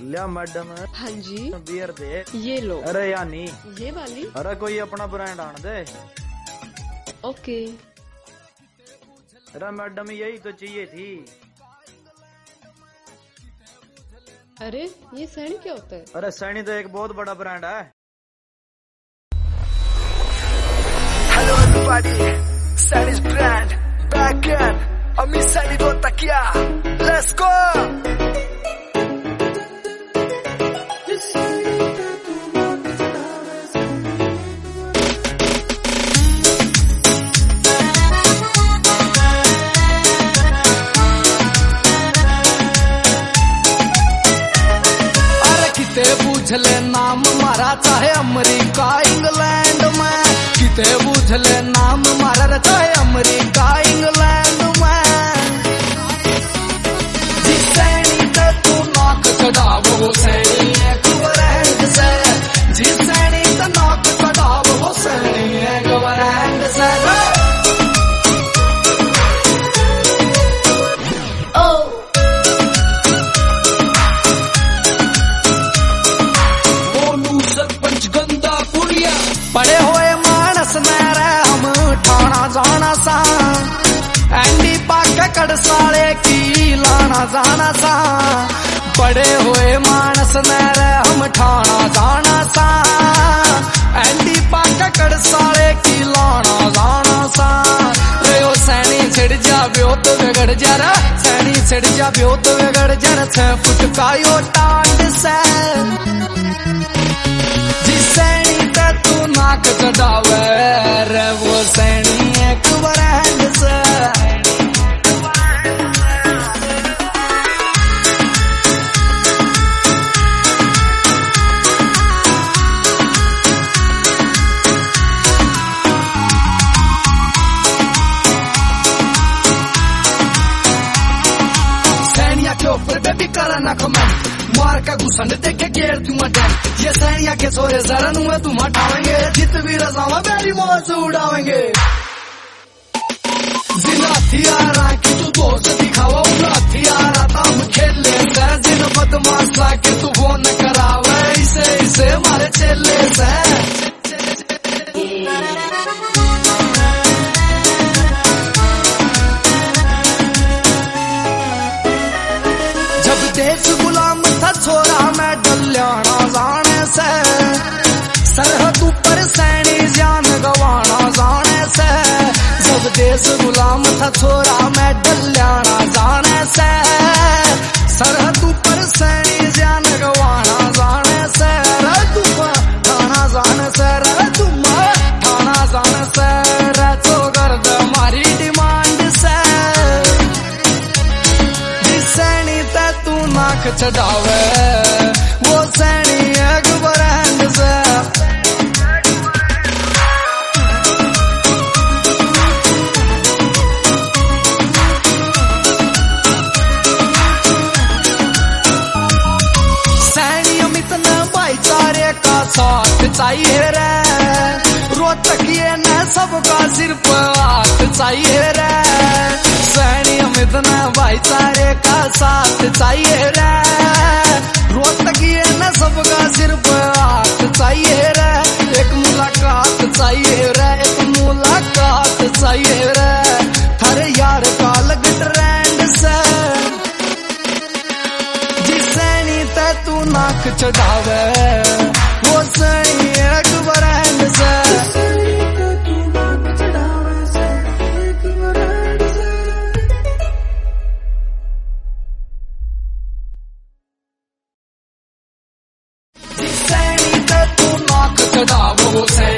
लिया मैडम। हाँ जी बियर दे। ये लो। अरे यानी ये वाली। अरे कोई अपना ब्रांड आन दे। ओके। अरे मैडम यही तो चाहिए थी। अरे ये सैनी क्या होता है? अरे सैनी तो एक बहुत बड़ा ब्रांड है। Hello everybody, Sany's brand back again. I'm Sany Rotakia. Let's go. बुझले नाम मारा चाहे अमेरिका इंग्लैंड में, किते बुझले नाम मारा चाहे अमेरिका इंग्लैंड में। जिस सैनी ते तू नाक चढ़ाव वो सैनी एक ब्रांड से, जिस सैनी ते नाक चढ़ाव वो सैनी एक ब्रांड से। पड़े हुए मानस मेरे हम ठाना जाना सा, एंडी पाक कड़साले की लाना जाना सा। पड़े हुए मानस मेरे हम ठाना जाना सा, एंडी पाक कड़साले की लाना जाना सा। रे ओ सैनी छिड़ जा ब्यो तो बिगड़ जा रे, सैनी छिड़ जा ब्यो तो बिगड़ जा रे। 6 फुट का यो टांड से नाक चढ़ावे रे वो सैनी एक ब्रांड से। सैनिया के ऊपर बेबी करा ना कमेंट, मार का घुसन देखे गेर तू मटन। ये सैनिया के सोरे जरा नुए तुम हटावेंगे, जित भी रजावा मेरी मौत उड़ावेंगे। जिन हथियारा की तू दोस्त दिखावा, उन हथियारा तम खेले से। जिन बदमाशा के तू वो न करावे, इसे इसे मारे चेले से। जब देश गुलाम था छोरा मैं डल्याना जाने से, सरहद ऊपर सैनी जान गवाना जाने से। जब देश गुलाम था छोरा मैं डल्याना जाने से, सरहद ऊपर सैनी जान गवाना जाने से। रे तुम ठाना जाने से, रे तुम ठाना जाने से। रे तो गर्द हमारी डिमांड से, सैनी ते तू नाक चढ़ावे वो सैनी एक ब्रांड से। सैनी अमित ने भाईचारे का साथ चाहिए रे, रोहतकिये ने सबका सिर पर हाथ चाहिए रे। सैनी अमित ने भाईचारे का साथ चाहिए रे, रोहतकिये ने सबका सिर पर हाथ चाहिए रे। एक मुलाकात चाहिए रे, एक मुलाकात चाहिए रे। थारे यार का लग ट्रेंड से, जिस सैनी ते तू नाक चढ़ावे वो सैनी एक ब्रांड से। चढ़ावो सैनी